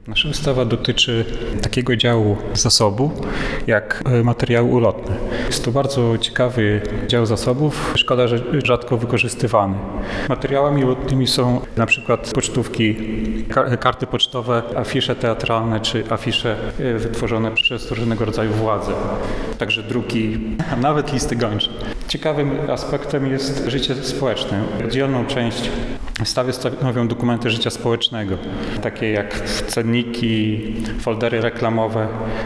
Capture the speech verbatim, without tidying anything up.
Nasza wystawa dotyczy takiego działu zasobu jak materiały ulotne. Jest to bardzo ciekawy dział zasobów, szkoda, że rzadko wykorzystywany. Materiałami ulotnymi są na przykład pocztówki, karty pocztowe, afisze teatralne czy afisze wytworzone przez różnego rodzaju władze, także druki, a nawet listy gończe. Ciekawym aspektem jest życie społeczne. Oddzielną część wystawy stanowią dokumenty życia społecznego, takie jak cenniki, foldery reklamowe,